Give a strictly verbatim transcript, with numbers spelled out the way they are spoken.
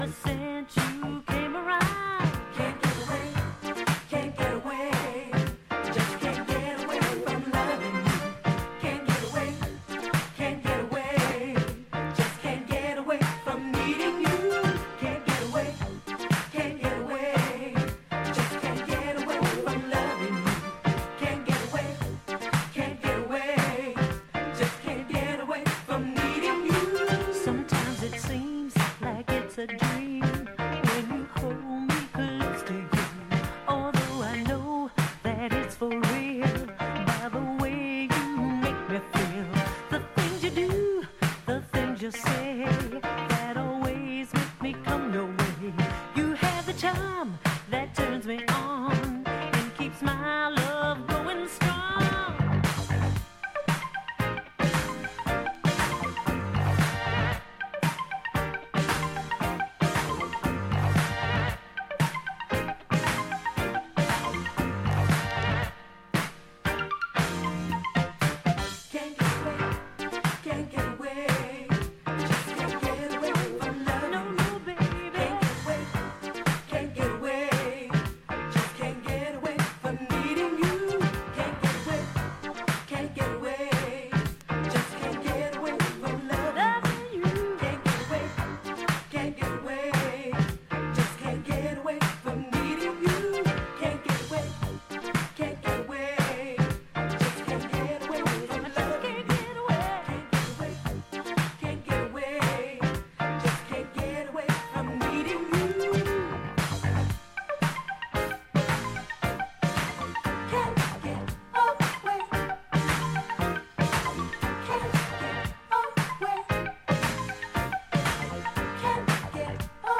Since you came around, Can't get away, can't get away. Just can't get away from loving you. Can't get away, can't get away. Just can't get away from needing you. Can't get away, can't get away. Just can't get away from loving you. Can't get away, can't get away. Just can't get away from needing you. sometimes it seems like it's a dream when you hold me close to you. Although I know that it's for real, by the way you make me feel, the things you do, the things you say, that always make me come your way.